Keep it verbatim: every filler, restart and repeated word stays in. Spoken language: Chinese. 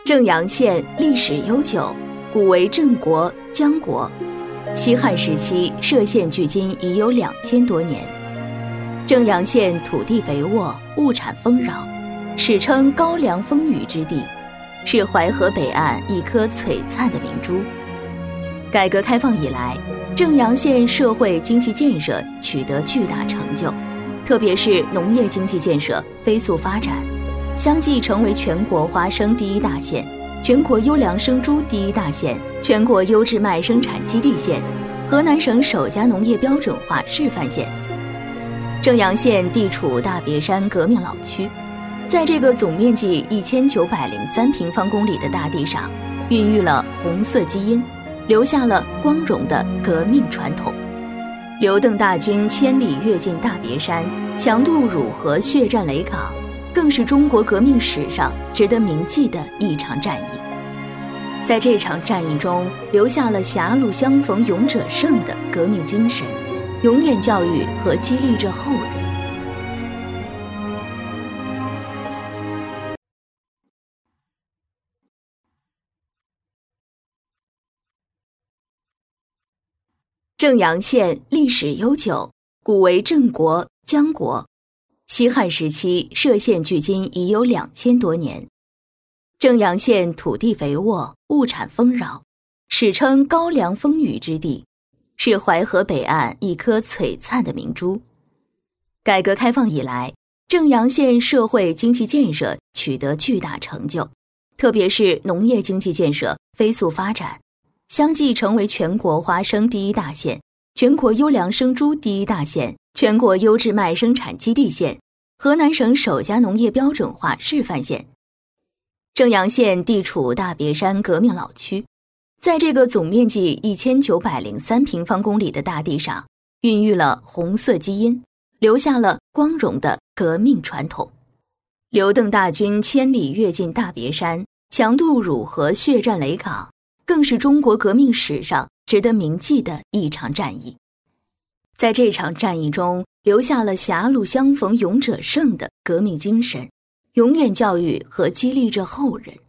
正阳县历史悠久，古为郑国、姜国。西汉时期设县距今已有两千多年。正阳县土地肥沃，物产丰饶，史称高粱丰腴之地，是淮河北岸一颗璀璨的明珠。改革开放以来，正阳县社会经济建设取得巨大成就，特别是农业经济建设飞速发展，相继成为全国花生第一大县、全国优良生猪第一大县、全国优质麦生产基地县、河南省首家农业标准化示范县。正阳县地处大别山革命老区，在这个总面积一千九百零三平方公里的大地上，孕育了红色基因，留下了光荣的革命传统。刘邓大军千里跃进大别山，强渡汝河血战雷岗，更是中国革命史上值得铭记的一场战役。在这场战役中，留下了狭路相逢勇者胜的革命精神，永远教育和激励着后人。正阳县历史悠久，古为郑国、姜国。西汉时期设县距今已有两千多年。正阳县土地肥沃，物产丰饶，史称高粱丰腴之地，是淮河北岸一颗璀璨的明珠。改革开放以来，正阳县社会经济建设取得巨大成就，特别是农业经济建设飞速发展，相继成为全国花生第一大县、全国优良生猪第一大县、全国优质麦生产基地县、河南省首家农业标准化示范县。正阳县地处大别山革命老区，在这个总面积一千九百零三平方公里的大地上，孕育了红色基因，留下了光荣的革命传统。刘邓大军千里跃进大别山，强渡汝河血战雷岗，更是中国革命史上值得铭记的一场战役。在这场战役中，留下了狭路相逢勇者胜的革命精神，永远教育和激励着后人。